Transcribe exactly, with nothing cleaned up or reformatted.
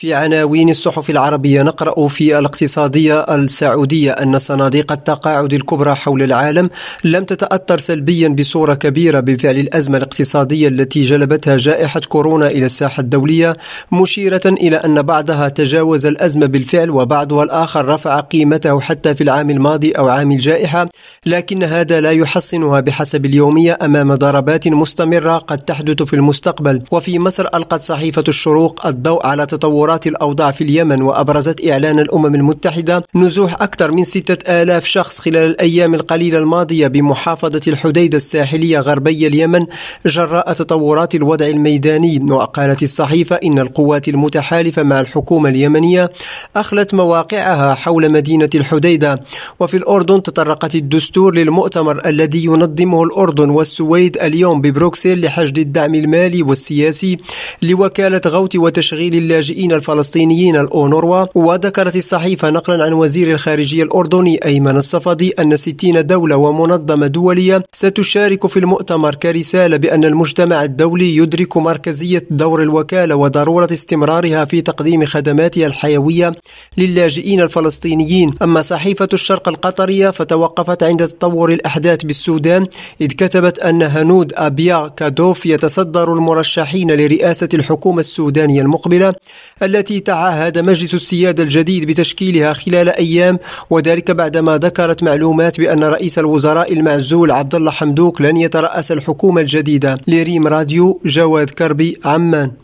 في عناوين الصحف العربية نقرأ في الاقتصادية السعودية أن صناديق التقاعد الكبرى حول العالم لم تتأثر سلبيا بصورة كبيرة بفعل الأزمة الاقتصادية التي جلبتها جائحة كورونا إلى الساحة الدولية، مشيرة إلى أن بعضها تجاوز الأزمة بالفعل وبعضها الآخر رفع قيمته حتى في العام الماضي أو عام الجائحة، لكن هذا لا يحصنها بحسب اليومية أمام ضربات مستمرة قد تحدث في المستقبل. وفي مصر ألقت صحيفة الشروق الضوء على تطورات الأوضاع في اليمن، وأبرزت إعلان الأمم المتحدة نزوح أكثر من ستة آلاف شخص خلال الأيام القليلة الماضية بمحافظة الحديدة الساحلية غربي اليمن جراء تطورات الوضع الميداني. وقالت الصحيفة إن القوات المتحالفة مع الحكومة اليمنية أخلت مواقعها حول مدينة الحديدة. وفي الأردن تطرقت الدستور للمؤتمر الذي ينظمه الأردن والسويد اليوم ببروكسل لحشد الدعم المالي والسياسي لوكالة غوث وتشغيل اللاجئين الفلسطينيين الأونروا. وذكرت الصحيفة نقلا عن وزير الخارجية الأردني أيمن الصفدي أن ستين دولة ومنظمة دولية ستشارك في المؤتمر كرسالة بأن المجتمع الدولي يدرك مركزية دور الوكالة وضرورة استمرارها في تقديم خدماتها الحيوية للاجئين الفلسطينيين. أما صحيفة الشرق القطرية فتوقفت عند تطور الأحداث بالسودان، إذ كتبت أن هنود أبيا كادوف يتصدر المرشحين لرئاسة الحكومة السودانية المقبلة التي تعهد مجلس السيادة الجديد بتشكيلها خلال أيام، وذلك بعدما ذكرت معلومات بأن رئيس الوزراء المعزول عبد الله حمدوك لن يترأس الحكومة الجديدة. لريم راديو، جواد كربي، عمان.